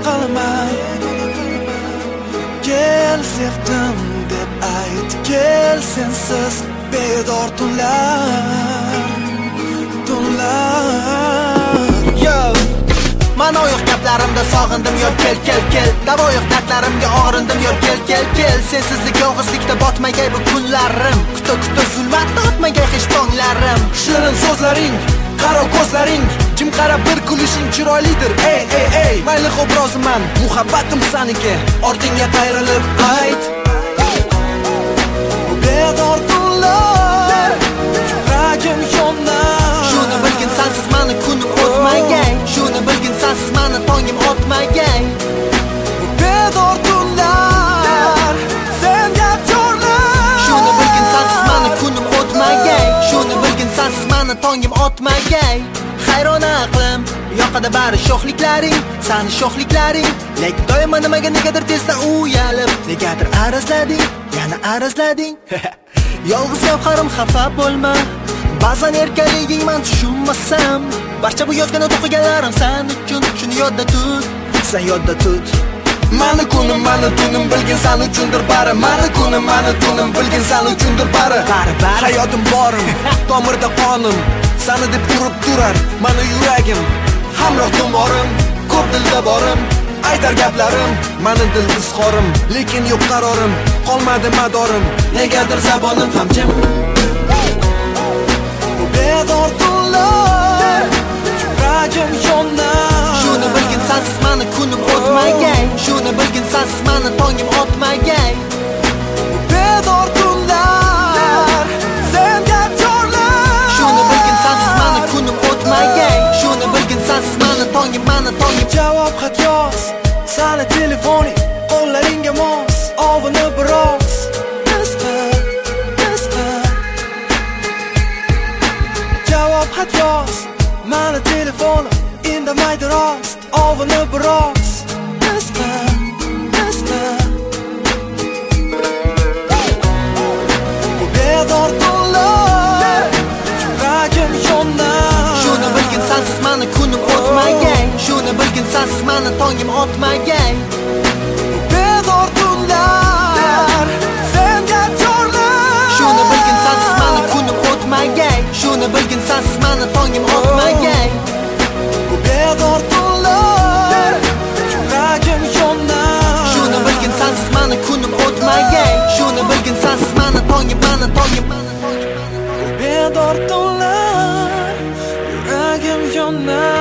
qalaman. Kel sevdim deb ayt, kel sensiz bedor tunlar. Yo, mana oyoq gaplarimda sog'indim yor kel kel kel. Davo yo'q dardlarimga og'rindim yor kel kel kel. Sensizlik yolg'izlikda botmagay bu kunlarim. Kuta zulmatda o'tmagay hech tonglarim. Shirin so'zlaring, qaro ko'zlaring, kim qarab bir kulishing chiroylidir. Ey mayli obroziman, muhabbatim saniki. Ortingga qayrilib ayt. Bedor tunlar, yuragim yonar. Shuni bilgin sensiz mani kunim o'tmagay. Shuni bilgin sensiz mani tongim o'tmagay. Bedor tunlar, senga chorlar. Shuni bilgin sensiz mani kunim o'tmagay. Shuni bilgin sensiz mani tongim o'tmagay. Hayrona aqlim, yoqada bari sho'xliklaring, sani sho'xliklaring. Lek doimo negadir tezda uyalib, negadir arazlading, yana arazlading. Yolg'iz gavharim xafa bo'lma. Ba'zan erkaliging men tushunmasam, barcha bu yozgan o'qiganlarim sen uchun. Shuni yodda tut, sen yodda tut. Mani kunim, mani tunim bilgin sen uchundir bari. Mani kunim, mani tunim bilgin sen uchundir bari. Hayotim borim, tomirda qonim, seni deb urib turar mani yuragim. Hamroh tumorim, ko'p dilda borim, aytar gaplarim, mani dil izhorim. Lekin yo'q qarorim, qolmadi madorim, negadir zabonim ham jim. Bedor tunlar, yuragim yonar. Shuni bilgin sensiz mani kunim o'tmagay. Shuni bilgin sensiz mani tongim o'tmagay. Bedor tunlar, senga chorlar. Shuni bilgin sensiz mani kunim o'tmagay. Shuni bilgin sensiz mani tongim. Javob xat yoz, sani telefoning qo'llaringga mos. Ovini biroz javob xat yoz, mani telefonim indamaydi rost. Ovini biroz bedor tunlar, yuragim yonar. Shuni bilgin sensiz mani kunim o'tmagay. Shuni bilgin sensiz mani tongim o'tmagay. Bedor tunlar, senga chorlar. Shuni bilgin sensiz mani kunim o'tmagay. Shuni bilgin sensiz mani tongim o'tmagay. Bedor tunlar, yuragim yonar. Shuni bilgin sensiz mani kunim o'tmagay. Shuni bilgin sensiz mani tongim. Bedor tunlar, yuragim yonar.